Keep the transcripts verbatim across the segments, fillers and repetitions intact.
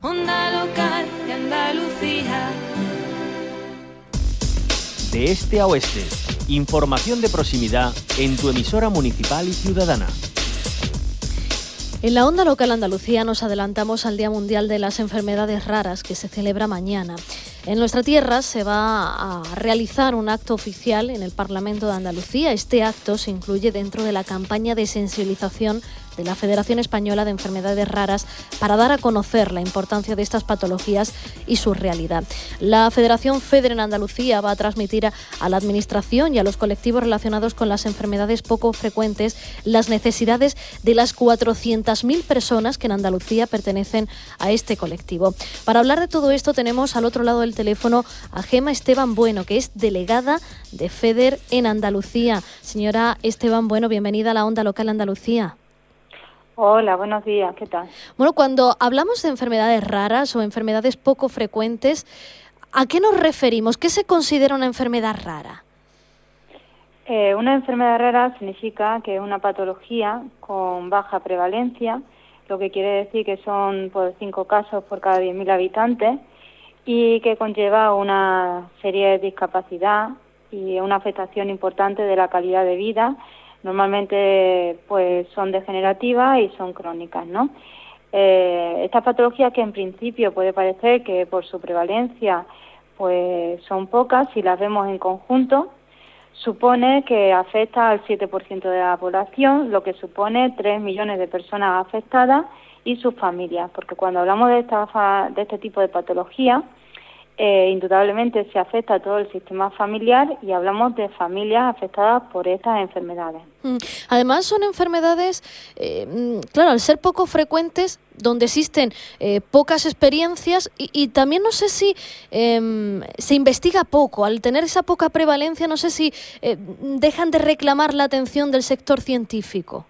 Onda Local de Andalucía. De este a oeste, información de proximidad en tu emisora municipal y ciudadana. En la Onda Local Andalucía nos adelantamos al Día Mundial de las Enfermedades Raras, que se celebra mañana. En nuestra tierra se va a realizar un acto oficial en el Parlamento de Andalucía. Este acto se incluye dentro de la campaña de sensibilización de la Federación Española de Enfermedades Raras para dar a conocer la importancia de estas patologías y su realidad. La Federación FEDER en Andalucía va a transmitir a, a la Administración y a los colectivos relacionados con las enfermedades poco frecuentes las necesidades de las cuatrocientas mil personas que en Andalucía pertenecen a este colectivo. Para hablar de todo esto tenemos al otro lado del teléfono a Gema Esteban Bueno, que es delegada de FEDER en Andalucía. Señora Esteban Bueno, bienvenida a la Onda Local Andalucía. Hola, buenos días, ¿qué tal? Bueno, cuando hablamos de enfermedades raras o enfermedades poco frecuentes, ¿a qué nos referimos? ¿Qué se considera una enfermedad rara? Eh, una enfermedad rara significa que es una patología con baja prevalencia, lo que quiere decir que son pues, cinco casos por cada diez mil habitantes y que conlleva una serie de discapacidad y una afectación importante de la calidad de vida. Normalmente pues son degenerativas y son crónicas, ¿no? Eh, estas patologías que en principio puede parecer que por su prevalencia pues son pocas, si las vemos en conjunto, supone que afecta al siete por ciento de la población, lo que supone tres millones de personas afectadas y sus familias, porque cuando hablamos de, esta, de este tipo de patología, Eh, indudablemente se afecta a todo el sistema familiar y hablamos de familias afectadas por estas enfermedades. Además son enfermedades, eh, claro, al ser poco frecuentes, donde existen eh, pocas experiencias y, y también no sé si eh, se investiga poco. Al tener esa poca prevalencia, no sé si eh, dejan de reclamar la atención del sector científico.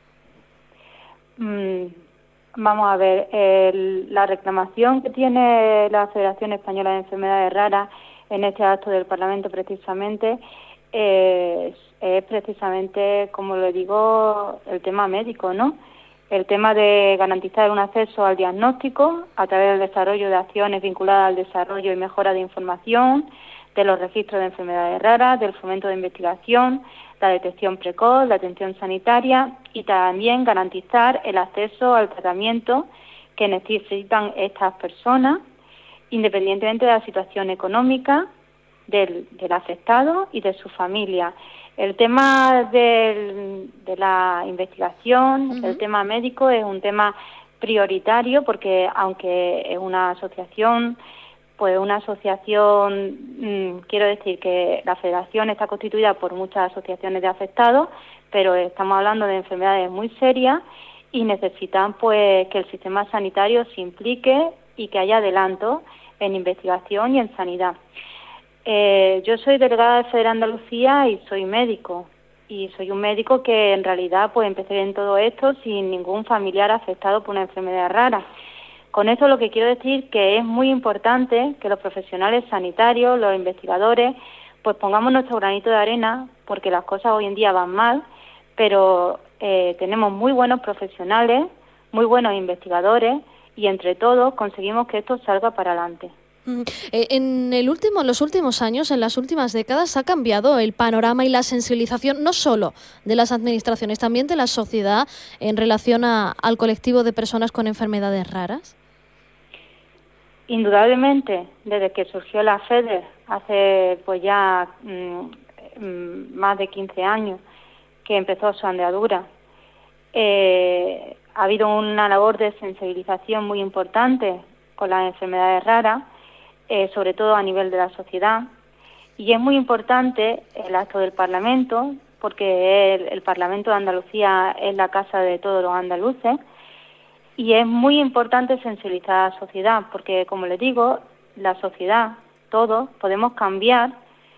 Mm. Vamos a ver, el, la reclamación que tiene la Federación Española de Enfermedades Raras en este acto del Parlamento precisamente es, es precisamente, como lo digo, el tema médico, ¿no? El tema de garantizar un acceso al diagnóstico a través del desarrollo de acciones vinculadas al desarrollo y mejora de información, de los registros de enfermedades raras, del fomento de investigación, la detección precoz, la atención sanitaria y también garantizar el acceso al tratamiento que necesitan estas personas, independientemente de la situación económica del, del afectado y de su familia. El tema del, de la investigación, uh-huh. el tema médico es un tema prioritario porque aunque es una asociación Pues una asociación, mmm, quiero decir que la federación está constituida por muchas asociaciones de afectados, pero estamos hablando de enfermedades muy serias y necesitan pues que el sistema sanitario se implique y que haya adelanto en investigación y en sanidad. Eh, yo soy delegada de FEDER Andalucía y soy médico, y soy un médico que en realidad pues empecé en todo esto sin ningún familiar afectado por una enfermedad rara. Con esto lo que quiero decir que es muy importante que los profesionales sanitarios, los investigadores, pues pongamos nuestro granito de arena, porque las cosas hoy en día van mal, pero eh, tenemos muy buenos profesionales, muy buenos investigadores y entre todos conseguimos que esto salga para adelante. En el último, en los últimos años, en las últimas décadas, ha cambiado el panorama y la sensibilización no solo de las administraciones, también de la sociedad en relación a, al colectivo de personas con enfermedades raras. Indudablemente, desde que surgió la FEDER hace pues ya mmm, más de quince años que empezó su andadura, eh, ha habido una labor de sensibilización muy importante con las enfermedades raras, eh, sobre todo a nivel de la sociedad, y es muy importante el acto del Parlamento, porque el, el Parlamento de Andalucía es la casa de todos los andaluces, y es muy importante sensibilizar a la sociedad, porque como les digo, la sociedad, todos, podemos cambiar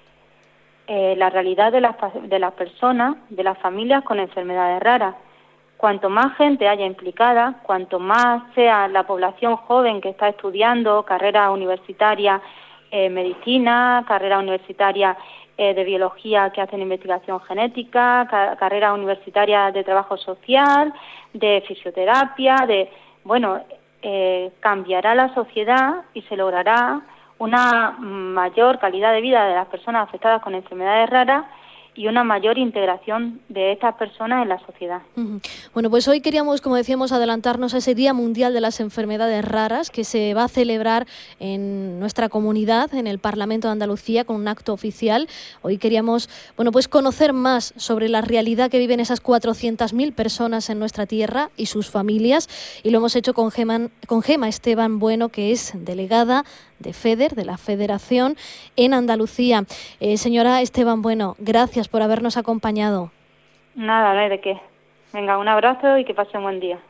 eh, la realidad de las, de las personas, de las familias con enfermedades raras. Cuanto más gente haya implicada, cuanto más sea la población joven que está estudiando carrera universitaria, eh, medicina, carrera universitaria eh, de biología que hacen investigación genética, ca carrera universitaria de trabajo social, de fisioterapia, de bueno, eh, cambiará la sociedad y se logrará una mayor calidad de vida de las personas afectadas con enfermedades raras y una mayor integración de estas personas en la sociedad. Uh-huh. Bueno, pues hoy queríamos, como decíamos, adelantarnos a ese Día Mundial de las Enfermedades Raras que se va a celebrar en nuestra comunidad, en el Parlamento de Andalucía, con un acto oficial. Hoy queríamos, bueno, pues conocer más sobre la realidad que viven esas cuatrocientas mil personas en nuestra tierra y sus familias, y lo hemos hecho con Gema, con Gema Esteban Bueno, que es delegada de FEDER, de la Federación en Andalucía. Eh, señora Esteban Bueno, gracias por habernos acompañado. Nada, no hay de qué. Venga, un abrazo y que pase un buen día.